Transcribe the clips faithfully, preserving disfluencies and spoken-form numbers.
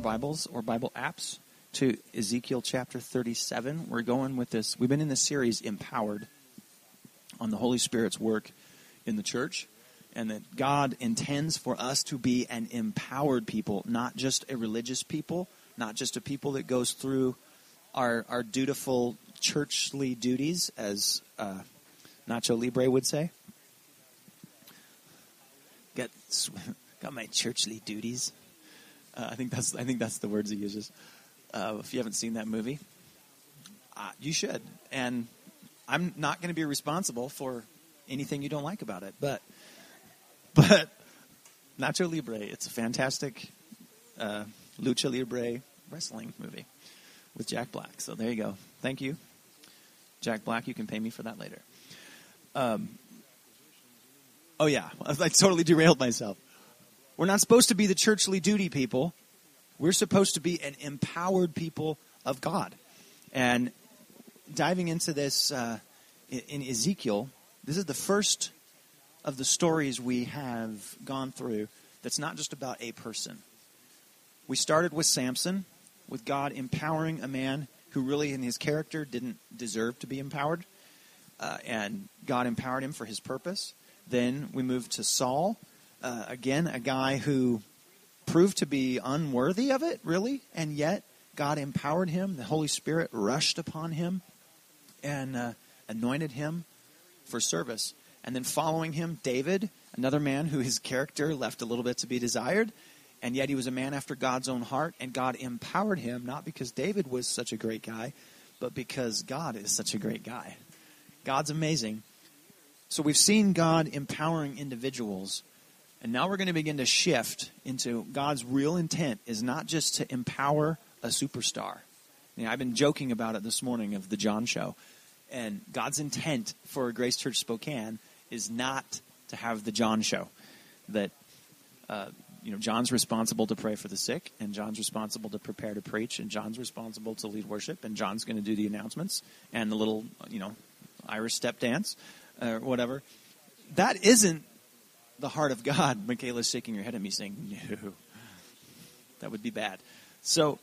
Bibles or Bible apps to Ezekiel chapter thirty-seven. We're going with this. We've been in this series, Empowered, on the Holy Spirit's work in the church, and that God intends for us to be an empowered people, not just a religious people, not just a people that goes through our our dutiful churchly duties, as uh, Nacho Libre would say. Got got my churchly duties. Uh, I think that's I think that's the words he uses. Uh, if you haven't seen that movie, uh, you should. And I'm not going to be responsible for anything you don't like about it, but but Nacho Libre, it's a fantastic uh, lucha libre wrestling movie with Jack Black. So there you go. Thank you, Jack Black. You can pay me for that later. Um, oh yeah, I totally derailed myself. We're not supposed to be the churchly duty people. We're supposed to be an empowered people of God. And diving into this uh, in, in Ezekiel, this is the first of the stories we have gone through that's not just about a person. We started with Samson, with God empowering a man who really in his character didn't deserve to be empowered. Uh, and God empowered him for his purpose. Then we moved to Saul. Uh, again, a guy who proved to be unworthy of it, really, and yet God empowered him. The Holy Spirit rushed upon him and uh, anointed him for service. And then following him, David, another man who his character left a little bit to be desired, and yet he was a man after God's own heart, and God empowered him, not because David was such a great guy, but because God is such a great guy. God's amazing. So we've seen God empowering individuals. And now we're going to begin to shift into God's real intent is not just to empower a superstar. You know, I've been joking about it this morning of the John Show. And God's intent for Grace Church Spokane is not to have the John Show. That, uh, you know, John's responsible to pray for the sick, and John's responsible to prepare to preach, and John's responsible to lead worship, and John's going to do the announcements and the little, you know, Irish step dance or whatever. That isn't the heart of God. Michaela's shaking her head at me saying, no, that would be bad. So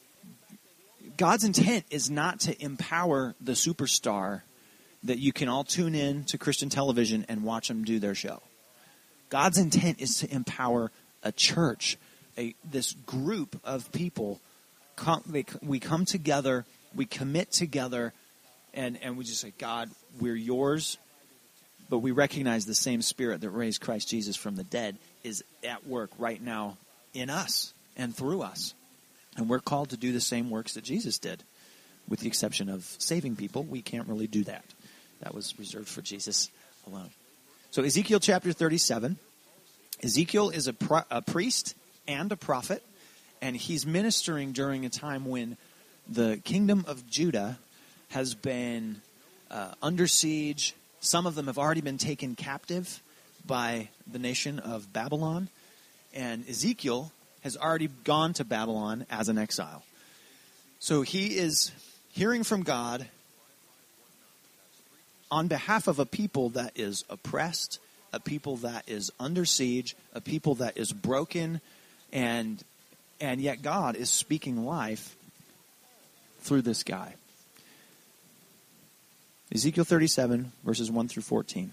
God's intent is not to empower the superstar that you can all tune in to Christian television and watch them do their show. God's intent is to empower a church, a this group of people. Come, they, we come together, we commit together, and, and we just say, God, we're yours. But we recognize the same Spirit that raised Christ Jesus from the dead is at work right now in us and through us. And we're called to do the same works that Jesus did, with the exception of saving people. We can't really do that. That was reserved for Jesus alone. So Ezekiel chapter thirty-seven. Ezekiel is a, pro- a priest and a prophet, and he's ministering during a time when the kingdom of Judah has been uh, under siege. Some of them have already been taken captive by the nation of Babylon. And Ezekiel has already gone to Babylon as an exile. So he is hearing from God on behalf of a people that is oppressed, a people that is under siege, a people that is broken, and and yet God is speaking life through this guy. Ezekiel thirty-seven, verses one through fourteen.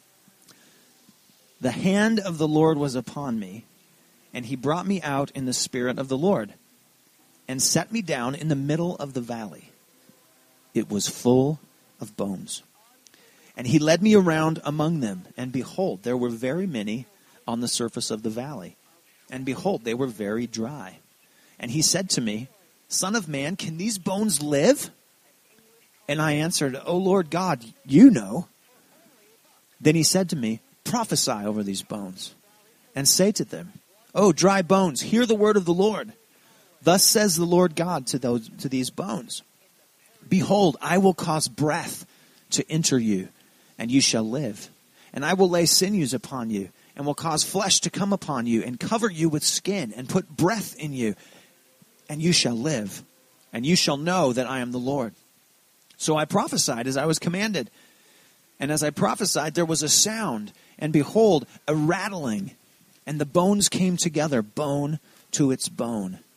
The hand of the Lord was upon me, and he brought me out in the spirit of the Lord, and set me down in the middle of the valley. It was full of bones. And he led me around among them, and behold, there were very many on the surface of the valley. And behold, they were very dry. And he said to me, Son of man, can these bones live? And I answered, O Lord God, you know. Then he said to me, Prophesy over these bones, and say to them, O dry bones, hear the word of the Lord. Thus says the Lord God to those to these bones, Behold, I will cause breath to enter you, and you shall live. And I will lay sinews upon you, and will cause flesh to come upon you, and cover you with skin, and put breath in you, and you shall live. And you shall know that I am the Lord. So I prophesied as I was commanded. And as I prophesied, there was a sound, and behold, a rattling. And the bones came together, bone to its bone.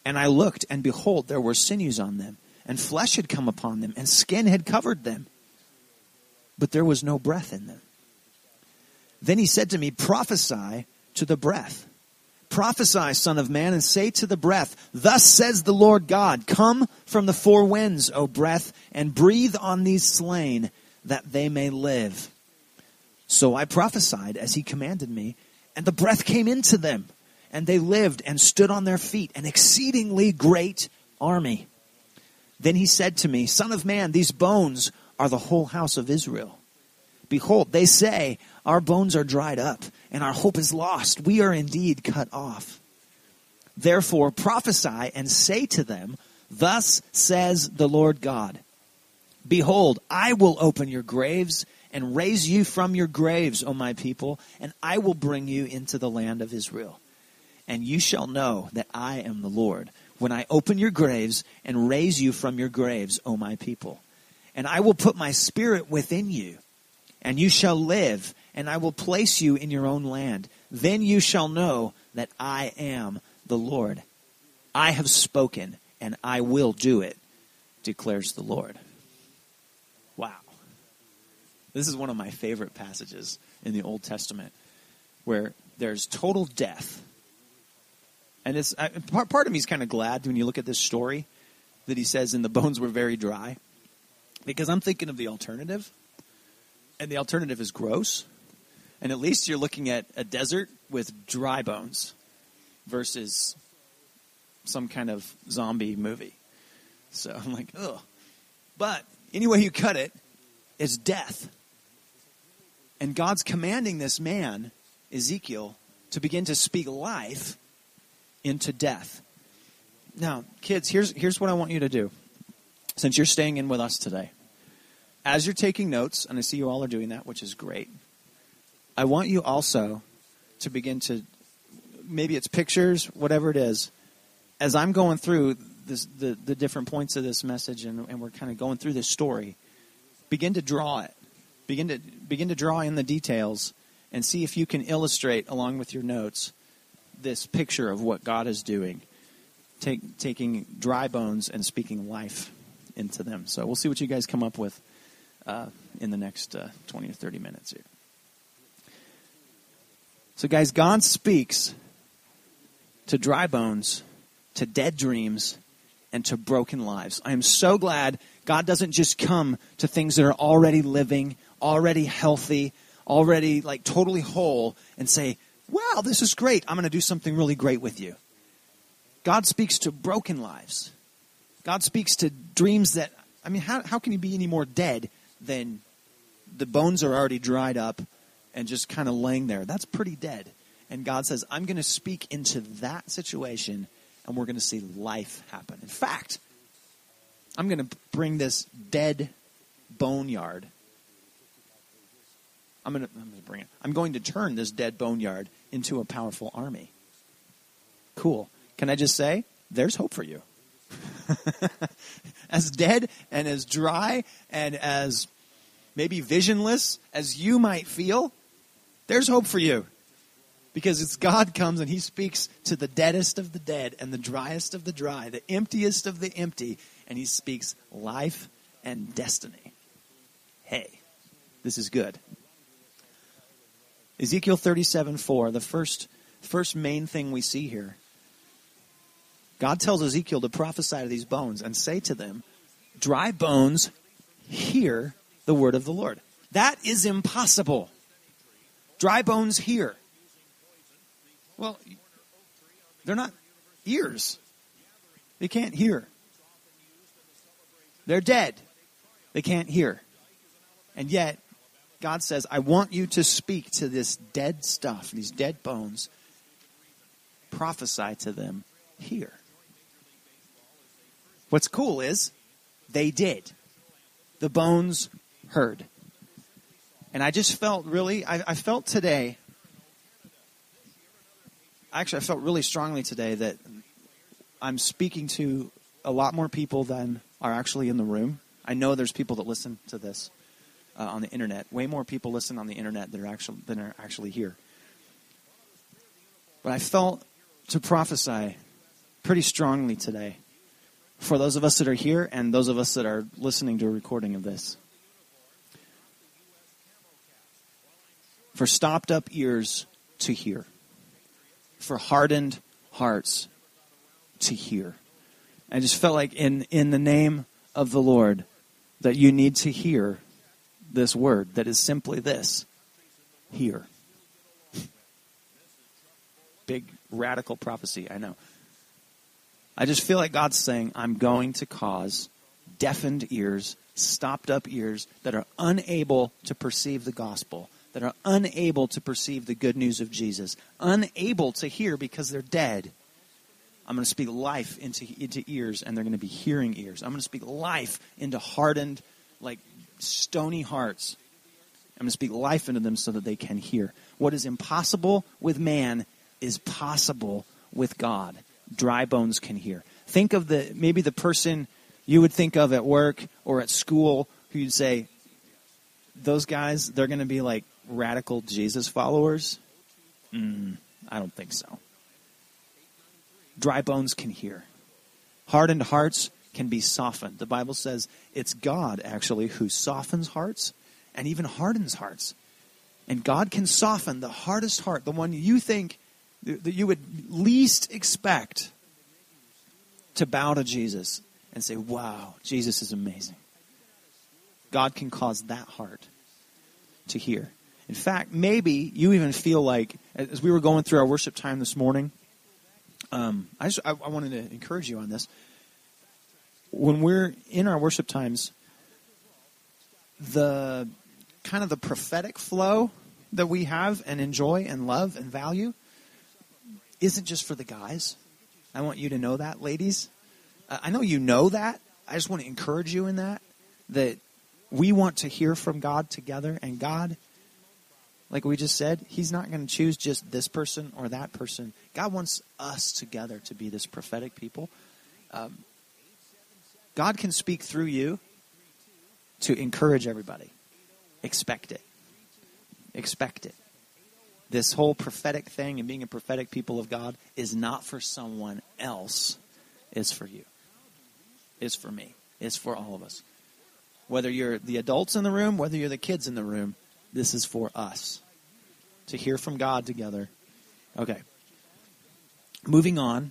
And I looked, and behold, there were sinews on them, and flesh had come upon them, and skin had covered them. But there was no breath in them. Then he said to me, prophesy to the breath. Prophesy, son of man, and say to the breath, thus says the Lord God, come from the four winds, O breath, and breathe on these slain, that they may live. So I prophesied as he commanded me, and the breath came into them, and they lived and stood on their feet, an exceedingly great army. Then he said to me, son of man, these bones are the whole house of Israel. Behold, they say, our bones are dried up, and our hope is lost. We are indeed cut off. Therefore prophesy and say to them, thus says the Lord God, behold, I will open your graves and raise you from your graves, O my people, and I will bring you into the land of Israel. And you shall know that I am the Lord, when I open your graves and raise you from your graves, O my people. And I will put my spirit within you, and you shall live, and I will place you in your own land. Then you shall know that I am the Lord. I have spoken, and I will do it, declares the Lord. Wow. This is one of my favorite passages in the Old Testament, where there's total death. And it's I, part, part of me is kind of glad when you look at this story that he says, and the bones were very dry. Because I'm thinking of the alternative. And the alternative is gross. And at least you're looking at a desert with dry bones versus some kind of zombie movie. So I'm like, ugh. But any way you cut it, it's death. And God's commanding this man, Ezekiel, to begin to speak life into death. Now, kids, here's, here's what I want you to do. Since you're staying in with us today. As you're taking notes, and I see you all are doing that, which is great, I want you also to begin to, maybe it's pictures, whatever it is, as I'm going through this, the, the different points of this message, and, and we're kind of going through this story, begin to draw it. Begin to, begin to draw in the details and see if you can illustrate, along with your notes, this picture of what God is doing, Take, taking dry bones and speaking life into them. So we'll see what you guys come up with uh, in the next uh, twenty or thirty minutes here. So guys, God speaks to dry bones, to dead dreams, and to broken lives. I am so glad God doesn't just come to things that are already living, already healthy, already like totally whole, and say, wow, this is great. I'm going to do something really great with you. God speaks to broken lives. God speaks to dreams that, I mean, how, how can you be any more dead than the bones are already dried up and just kind of laying there? That's pretty dead. And God says, I'm going to speak into that situation, and we're going to see life happen. In fact, I'm going to bring this dead boneyard. I'm going to, I'm going to bring it. I'm going to turn this dead boneyard into a powerful army. Cool. Can I just say, there's hope for you. As dead and as dry and as maybe visionless as you might feel, there's hope for you. Because it's God comes and he speaks to the deadest of the dead and the driest of the dry, the emptiest of the empty, and he speaks life and destiny. Hey, this is good. Ezekiel thirty-seven four, the first, first main thing we see here. God tells Ezekiel to prophesy to these bones and say to them, dry bones, hear the word of the Lord. That is impossible. Dry bones hear. Well, they're not ears. They can't hear. They're dead. They can't hear. And yet, God says, I want you to speak to this dead stuff, these dead bones. Prophesy to them, hear. What's cool is they did. The bones heard. And I just felt really, I, I felt today, actually I felt really strongly today that I'm speaking to a lot more people than are actually in the room. I know there's people that listen to this uh, on the internet. Way more people listen on the internet that are actually, than are actually here. But I felt to prophesy pretty strongly today for those of us that are here and those of us that are listening to a recording of this. For stopped up ears to hear. For hardened hearts to hear. I just felt like in, in the name of the Lord that you need to hear this word that is simply this. Hear. Big radical prophecy, I know. I just feel like God's saying, I'm going to cause deafened ears, stopped up ears that are unable to perceive the gospel, that are unable to perceive the good news of Jesus, unable to hear because they're dead. I'm going to speak life into, into ears, and they're going to be hearing ears. I'm going to speak life into hardened, like stony hearts. I'm going to speak life into them so that they can hear. What is impossible with man is possible with God. Dry bones can hear. Think of the maybe the person you would think of at work or at school who you'd say, those guys, they're going to be like radical Jesus followers? Mm, I don't think so. Dry bones can hear. Hardened hearts can be softened. The Bible says it's God, actually, who softens hearts and even hardens hearts. And God can soften the hardest heart, the one you think that you would least expect to bow to Jesus and say, wow, Jesus is amazing. God can cause that heart to hear. In fact, maybe you even feel like, as we were going through our worship time this morning, um, I, just, I, I wanted to encourage you on this. When we're in our worship times, the kind of the prophetic flow that we have and enjoy and love and value isn't just for the guys. I want you to know that, ladies. Uh, I know you know that. I just want to encourage you in that, that we want to hear from God together. And God, like we just said, He's not going to choose just this person or that person. God wants us together to be this prophetic people. Um, God can speak through you to encourage everybody. Expect it. Expect it. This whole prophetic thing and being a prophetic people of God is not for someone else. It's for you. It's for me. It's for all of us. Whether you're the adults in the room, whether you're the kids in the room, this is for us to hear from God together. Okay. Moving on.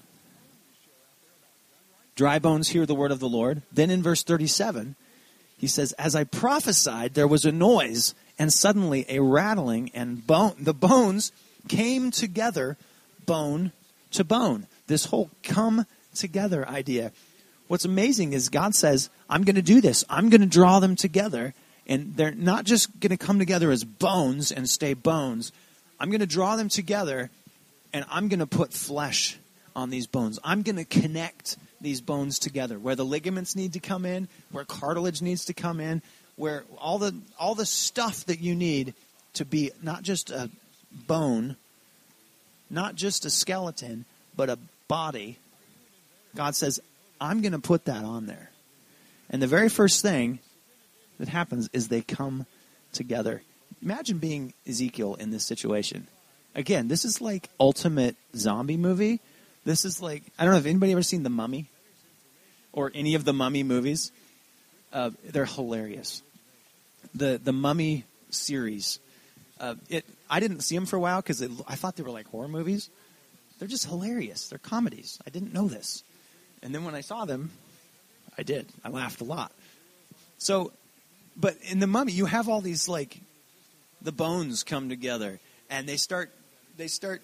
Dry bones hear the word of the Lord. Then in verse thirty-seven, he says, as I prophesied, there was a noise, and suddenly a rattling, and bone, the bones came together, bone to bone. This whole come together idea. What's amazing is God says, I'm going to do this. I'm going to draw them together. And they're not just going to come together as bones and stay bones. I'm going to draw them together, and I'm going to put flesh on these bones. I'm going to connect these bones together, where the ligaments need to come in, where cartilage needs to come in, where all the all the stuff that you need to be not just a bone, not just a skeleton, but a body. God says, I'm going to put that on there. And the very first thing that happens is they come together. Imagine being Ezekiel in this situation. Again, this is like ultimate zombie movie. This is like, I don't know if anybody ever seen The Mummy or any of the Mummy movies. Uh, they're hilarious. The the Mummy series. Uh, it I didn't see them for a while because I thought they were like horror movies. They're just hilarious. They're comedies. I didn't know this. And then when I saw them, I did. I laughed a lot. So, but in The Mummy, you have all these, like, the bones come together, and they start, they start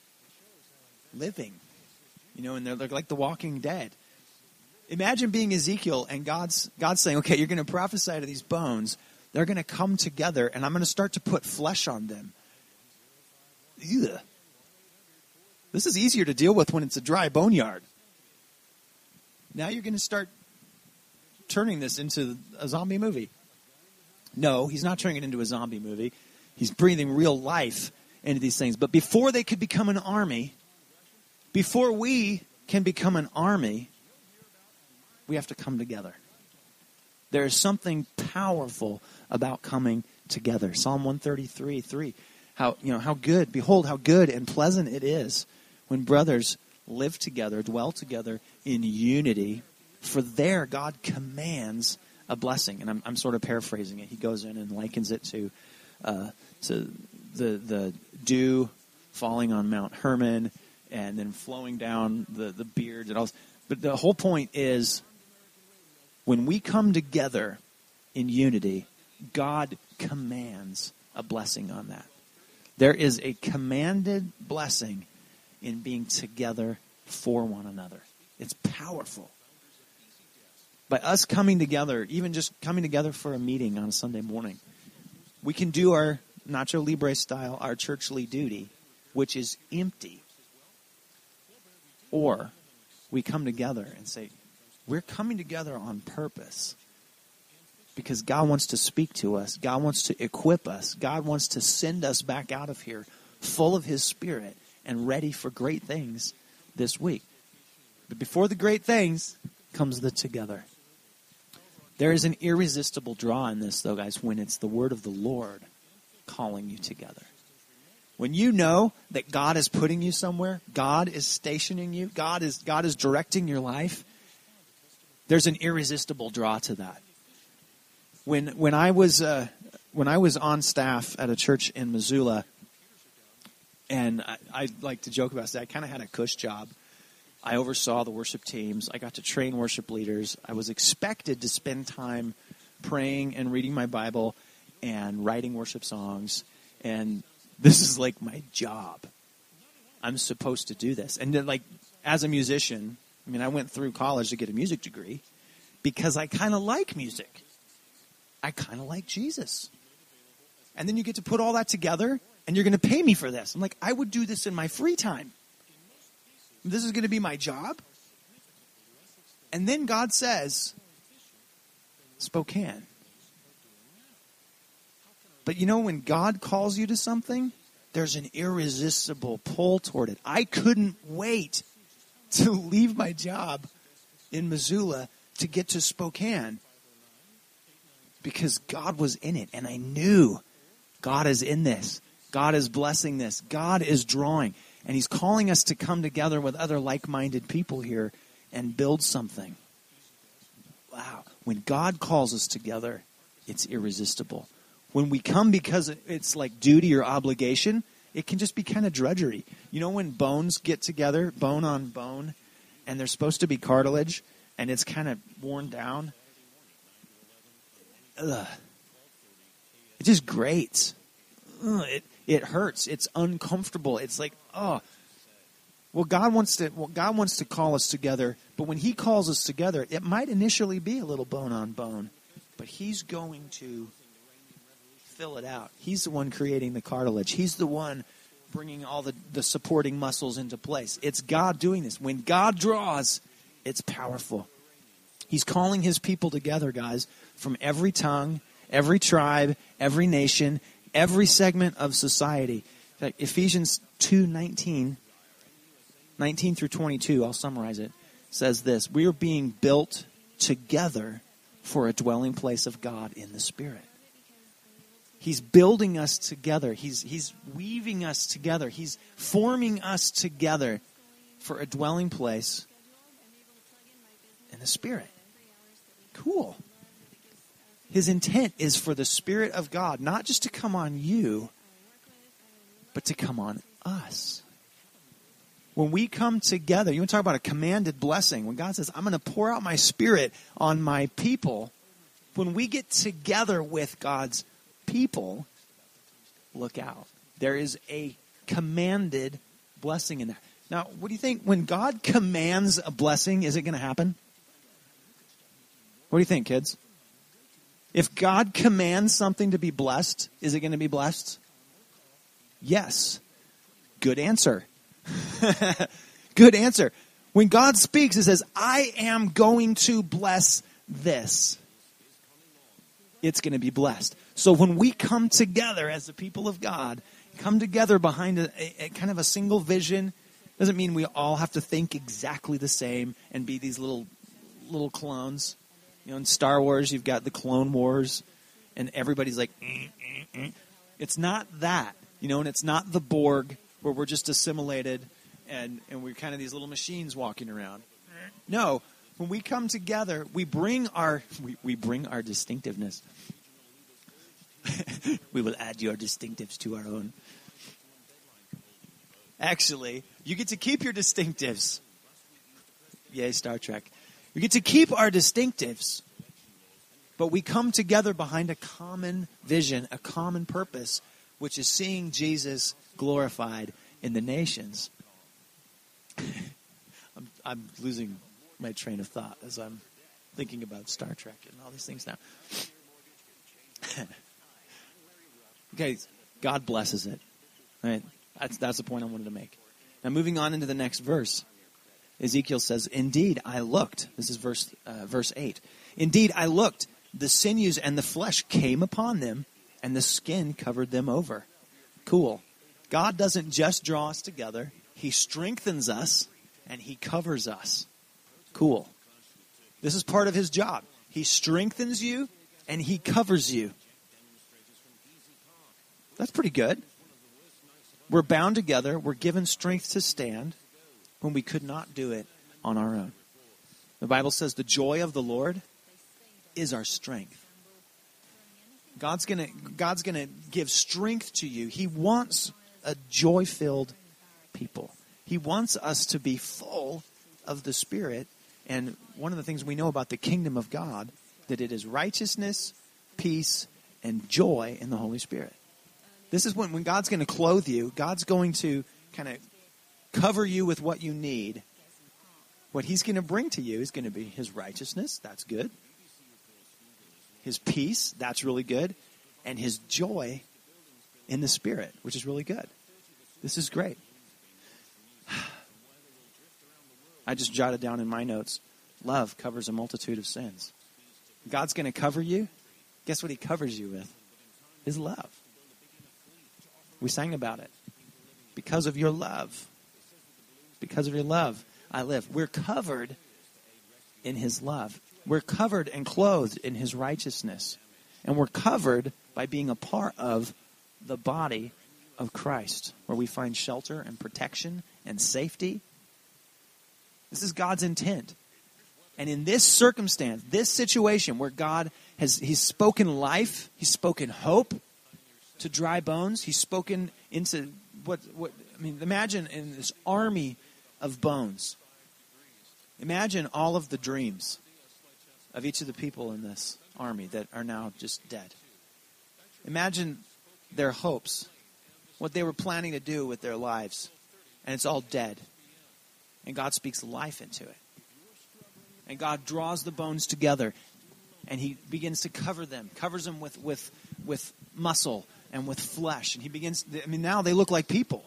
living, you know, and they're like the Walking Dead. Imagine being Ezekiel, and God's God's saying, okay, you're going to prophesy to these bones. They're going to come together, and I'm going to start to put flesh on them. Ugh. This is easier to deal with when it's a dry boneyard. Now you're going to start turning this into a zombie movie. No, he's not turning it into a zombie movie. He's breathing real life into these things. But before they could become an army, before we can become an army, we have to come together. There is something powerful about coming together. Psalm one thirty-three, three. How, you know, how good, behold how good and pleasant it is when brothers live together, dwell together in unity, for there God commands a blessing. And I'm, I'm sort of paraphrasing it. He goes in and likens it to uh, to the the dew falling on Mount Hermon and then flowing down the, the beard and all. But the whole point is, when we come together in unity, God commands a blessing on that. There is a commanded blessing in being together for one another. It's powerful. By us coming together, even just coming together for a meeting on a Sunday morning, we can do our Nacho Libre style, our churchly duty, which is empty. Or we come together and say, we're coming together on purpose because God wants to speak to us. God wants to equip us. God wants to send us back out of here full of His Spirit and ready for great things this week. But before the great things comes the together. There is an irresistible draw in this, though, guys, when it's the word of the Lord calling you together. When you know that God is putting you somewhere, God is stationing you, God is God is directing your life, there's an irresistible draw to that. When when I was uh, when I was on staff at a church in Missoula, and I, I like to joke about that, I kind of had a cush job. I oversaw the worship teams. I got to train worship leaders. I was expected to spend time praying and reading my Bible and writing worship songs. And this is like my job. I'm supposed to do this. And then, like, as a musician, I mean, I went through college to get a music degree because I kind of like music. I kind of like Jesus. And then you get to put all that together, and you're going to pay me for this. I'm like, I would do this in my free time. This is going to be my job. And then God says, Spokane. But you know, when God calls you to something, there's an irresistible pull toward it. I couldn't wait to leave my job in Missoula to get to Spokane because God was in it. And I knew God is in this. God is blessing this. God is drawing. And He's calling us to come together with other like-minded people here and build something. Wow. When God calls us together, it's irresistible. When we come because it's like duty or obligation, it can just be kind of drudgery. You know when bones get together, bone on bone, and they're supposed to be cartilage, and it's kind of worn down? Ugh. It just grates. Ugh, it It hurts. It's uncomfortable. It's like, oh. Well, God wants to well, God wants to call us together, but when He calls us together, it might initially be a little bone on bone, but He's going to fill it out. He's the one creating the cartilage. He's the one bringing all the, the supporting muscles into place. It's God doing this. When God draws, it's powerful. He's calling His people together, guys, from every tongue, every tribe, every nation, every segment of society. In fact, Ephesians two nineteen, nineteen through twenty-two, I'll summarize it, says this: we are being built together for a dwelling place of God in the Spirit. He's building us together. He's, he's weaving us together. He's forming us together for a dwelling place in the Spirit. Cool. His intent is for the Spirit of God not just to come on you, but to come on us. When we come together, you want to talk about a commanded blessing. When God says, I'm going to pour out my Spirit on my people, when we get together with God's people, look out. There is a commanded blessing in that. Now, what do you think? When God commands a blessing, is it going to happen? What do you think, kids? If God commands something to be blessed, is it going to be blessed? Yes. Good answer. Good answer. When God speaks, it says, I am going to bless this. It's going to be blessed. So when we come together as the people of God, come together behind a, a, a kind of a single vision, doesn't mean we all have to think exactly the same and be these little little clones. You know, in Star Wars, you've got the Clone Wars, and everybody's like, eh, eh, eh. It's not that, you know, and it's not the Borg, where we're just assimilated and, and we're kind of these little machines walking around. No, when we come together, we bring our we, we bring our distinctiveness. We will add your distinctives to our own. Actually, you get to keep your distinctives. Yay, Star Trek. We get to keep our distinctives. But we come together behind a common vision, a common purpose, which is seeing Jesus glorified in the nations. I'm, I'm losing my train of thought as I'm thinking about Star Trek and all these things now. Okay, God blesses it. Right? That's, that's the point I wanted to make. Now, moving on into the next verse, Ezekiel says, "Indeed, I looked." This is verse uh, verse eight. "Indeed, I looked. The sinews and the flesh came upon them, and the skin covered them over." Cool. God doesn't just draw us together. He strengthens us, and He covers us. Cool. This is part of His job. He strengthens you, and He covers you. That's pretty good. We're bound together. We're given strength to stand when we could not do it on our own. The Bible says the joy of the Lord is our strength. God's gonna God's gonna give strength to you. He wants a joy-filled people. He wants us to be full of the Spirit. And one of the things we know about the kingdom of God, that it is righteousness, peace, and joy in the Holy Spirit. This is when, when God's going to clothe you, God's going to kind of cover you with what you need. What He's going to bring to you is going to be His righteousness. That's good. His peace. That's really good. And His joy in the Spirit, which is really good. This is great. I just jotted down in my notes, love covers a multitude of sins. God's going to cover you. Guess what He covers you with? His love. We sang about it. Because of your love. Because of your love, I live. We're covered in His love. We're covered and clothed in His righteousness. And we're covered by being a part of the body of Christ, where we find shelter and protection and safety. This is God's intent. And in this circumstance, this situation where God has He's spoken life, He's spoken hope to dry bones, He's spoken into what what I mean, imagine in this army of bones. Imagine all of the dreams of each of the people in this army that are now just dead. Imagine their hopes, what they were planning to do with their lives, and it's all dead. And God speaks life into it. And God draws the bones together, and He begins to cover them, covers them with, with, with muscle and with flesh. And He begins, I mean, now they look like people.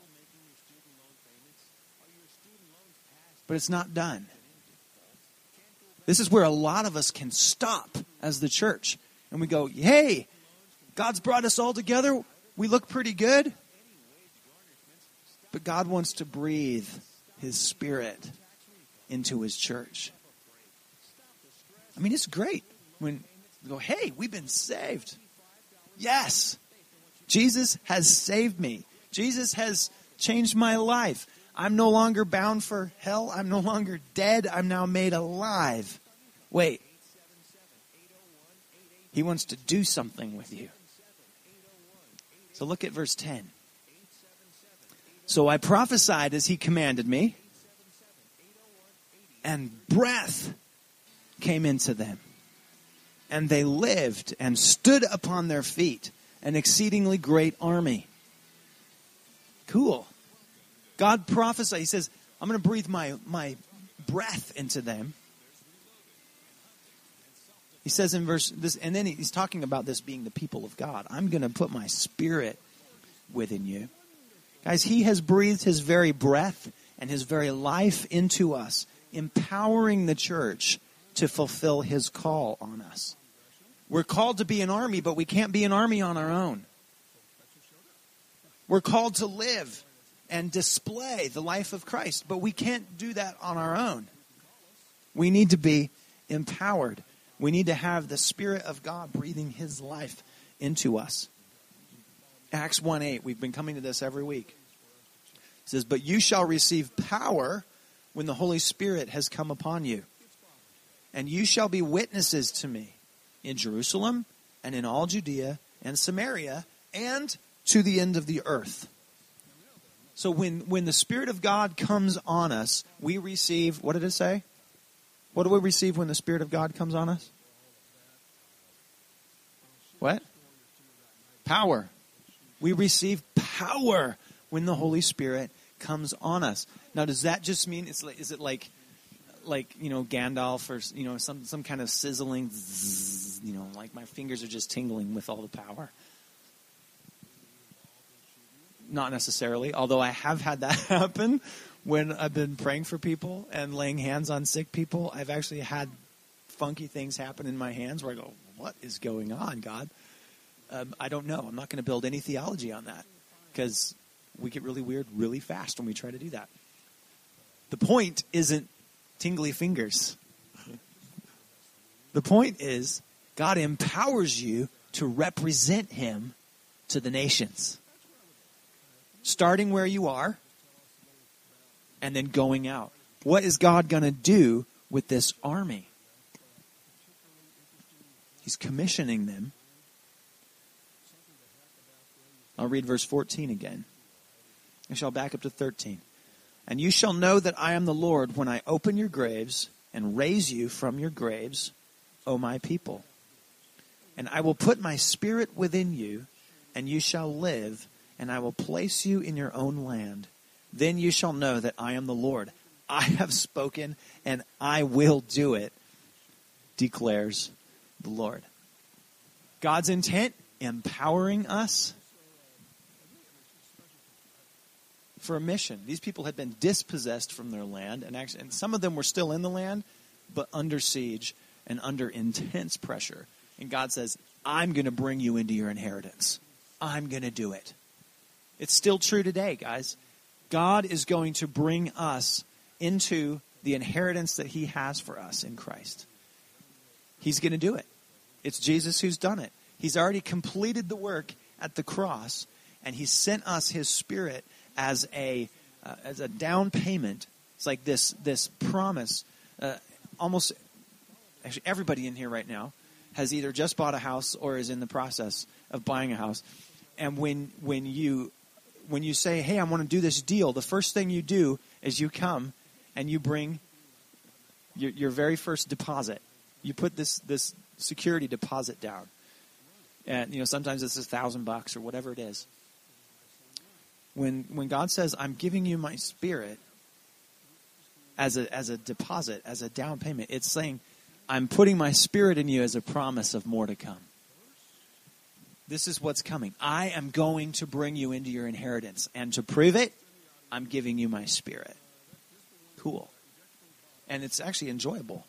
But it's not done. This is where a lot of us can stop as the church. And we go, hey, God's brought us all together. We look pretty good. But God wants to breathe His Spirit into His church. I mean, it's great when we go, hey, we've been saved. Yes, Jesus has saved me. Jesus has changed my life. I'm no longer bound for hell. I'm no longer dead. I'm now made alive. Wait. He wants to do something with you. So look at verse ten. So I prophesied as He commanded me, and breath came into them. And they lived and stood upon their feet, an exceedingly great army. Cool. God prophesied. He says, I'm going to breathe my, my breath into them. He says in verse this, and then he's talking about this being the people of God. I'm going to put my Spirit within you. Guys, He has breathed His very breath and His very life into us, empowering the church to fulfill His call on us. We're called to be an army, but we can't be an army on our own. We're called to live and display the life of Christ, but we can't do that on our own. We need to be empowered. We need to have the Spirit of God breathing His life into us. Acts one eight, we've been coming to this every week. It says, but you shall receive power when the Holy Spirit has come upon you. And you shall be witnesses to me in Jerusalem and in all Judea and Samaria and to the end of the earth. So when, when the Spirit of God comes on us, we receive, what did it say? What do we receive when the Spirit of God comes on us? What? Power. We receive power when the Holy Spirit comes on us. Now, does that just mean, it's like, is it like, like, you know, Gandalf or, you know, some, some kind of sizzling, zzz, you know, like my fingers are just tingling with all the power? Not necessarily, although I have had that happen when I've been praying for people and laying hands on sick people. I've actually had funky things happen in my hands where I go, what is going on, God? Um, I don't know. I'm not going to build any theology on that because we get really weird really fast when we try to do that. The point isn't tingly fingers. The point is God empowers you to represent Him to the nations. Starting where you are and then going out. What is God going to do with this army? He's commissioning them. I'll read verse fourteen again. I shall back up to thirteen. And you shall know that I am the Lord when I open your graves and raise you from your graves, O my people. And I will put my spirit within you, and you shall live, and I will place you in your own land. Then you shall know that I am the Lord. I have spoken, and I will do it, declares the Lord. God's intent, empowering us for a mission. These people had been dispossessed from their land, and actually, and some of them were still in the land, but under siege and under intense pressure. And God says, I'm going to bring you into your inheritance. I'm going to do it. It's still true today, guys. God is going to bring us into the inheritance that He has for us in Christ. He's going to do it. It's Jesus who's done it. He's already completed the work at the cross, and He sent us His Spirit as a uh, as a down payment. It's like this this promise. Uh, almost, actually, everybody in here right now has either just bought a house or is in the process of buying a house. And when when you when you say, "Hey, I want to do this deal," the first thing you do is you come and you bring your, your very first deposit. You put this this security deposit down, and you know sometimes it's a thousand bucks or whatever it is. When when God says, "I'm giving you my Spirit," as a as a deposit, as a down payment, it's saying, I'm putting my Spirit in you as a promise of more to come. This is what's coming. I am going to bring you into your inheritance. And to prove it, I'm giving you my Spirit. Cool. And it's actually enjoyable.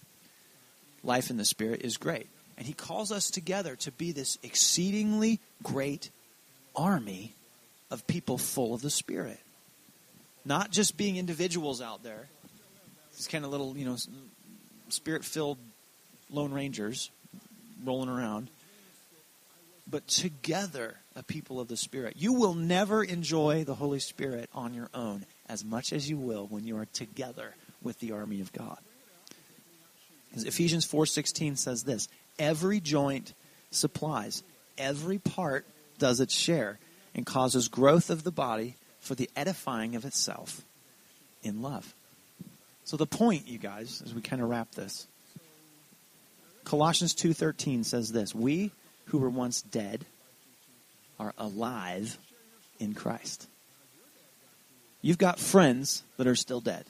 Life in the Spirit is great. And He calls us together to be this exceedingly great army of people full of the Spirit. Not just being individuals out there. These kind of little, you know, Spirit-filled Lone Rangers rolling around. But together, a people of the Spirit. You will never enjoy the Holy Spirit on your own as much as you will when you are together with the army of God. As Ephesians four sixteen says this, every joint supplies, every part does its share, and causes growth of the body for the edifying of itself in love. So the point, you guys, as we kind of wrap this, Colossians two thirteen says this, we who were once dead are alive in Christ. You've got friends that are still dead.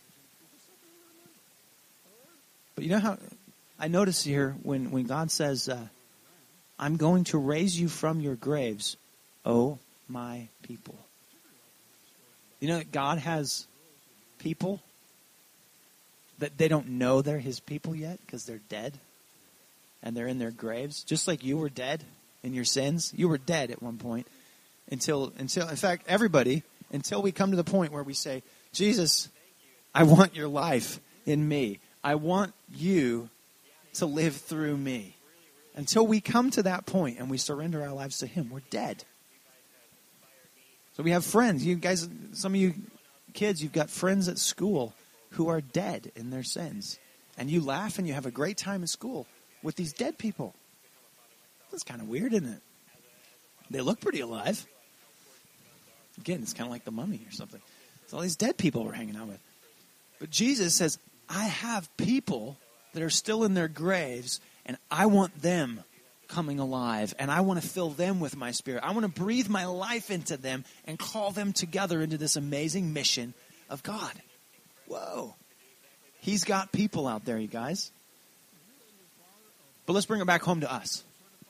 But you know how, I notice here when, when God says, uh, I'm going to raise you from your graves, O my people. You know that God has people that they don't know they're His people yet because they're dead and they're in their graves. Just like you were dead in your sins. You were dead at one point until, until in fact, everybody, until we come to the point where we say, Jesus, I want your life in me. I want you to live through me. Until we come to that point and we surrender our lives to Him, we're dead. So we have friends. You guys, some of you kids, you've got friends at school who are dead in their sins. And you laugh and you have a great time in school with these dead people. That's kind of weird, isn't it? They look pretty alive. Again, it's kind of like the mummy or something. It's all these dead people we're hanging out with. But Jesus says, I have people that are still in their graves, and I want them coming alive, and I want to fill them with my Spirit. I want to breathe my life into them and call them together into this amazing mission of God. Whoa. He's got people out there, you guys. But let's bring it back home to us.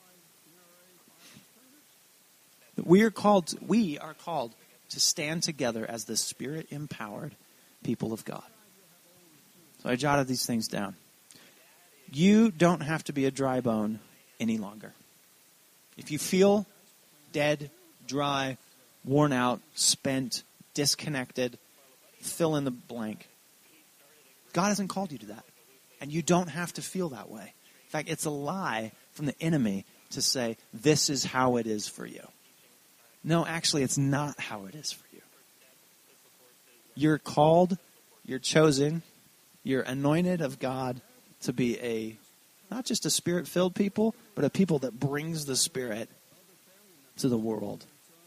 We are called, we are called to stand together as the Spirit-empowered people of God. So I jotted these things down. You don't have to be a dry bone any longer. If you feel dead, dry, worn out, spent, disconnected, fill in the blank, God hasn't called you to that. And you don't have to feel that way. In fact, it's a lie from the enemy to say, this is how it is for you. No, actually, it's not how it is for you. You're called, you're chosen, you're anointed of God to be a, not just a Spirit-filled people, but a people that brings the Spirit to the world.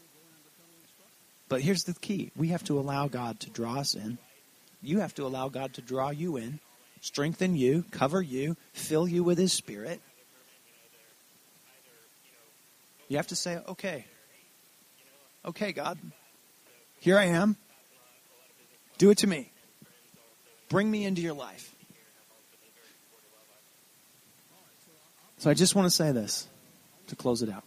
But here's the key. We have to allow God to draw us in. You have to allow God to draw you in, strengthen you, cover you, fill you with His Spirit. You have to say, okay, okay, God, here I am. Do it to me. Bring me into your life. So I just want to say this to close it out.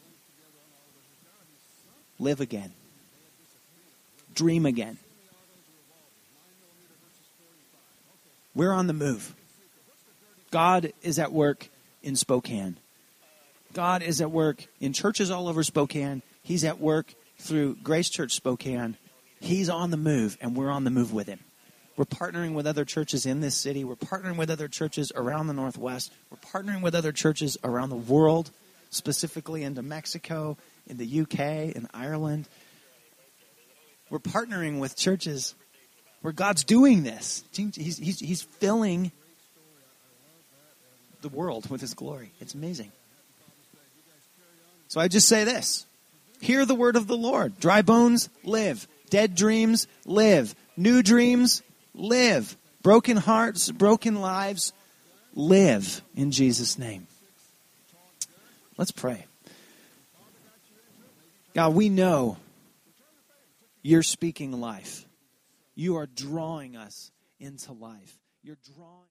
Live again. Dream again. We're on the move. God is at work in Spokane. God is at work in churches all over Spokane. He's at work through Grace Church Spokane. He's on the move, and we're on the move with Him. We're partnering with other churches in this city. We're partnering with other churches around the Northwest. We're partnering with other churches around the world, specifically into Mexico, in the U K, in Ireland. We're partnering with churches where God's doing this. He's, he's, he's filling the world with His glory. It's amazing. So I just say this. Hear the word of the Lord. Dry bones, live. Dead dreams, live. New dreams, live. Broken hearts, broken lives, live in Jesus' name. Let's pray. God, we know You're speaking life. You are drawing us into life. You're drawing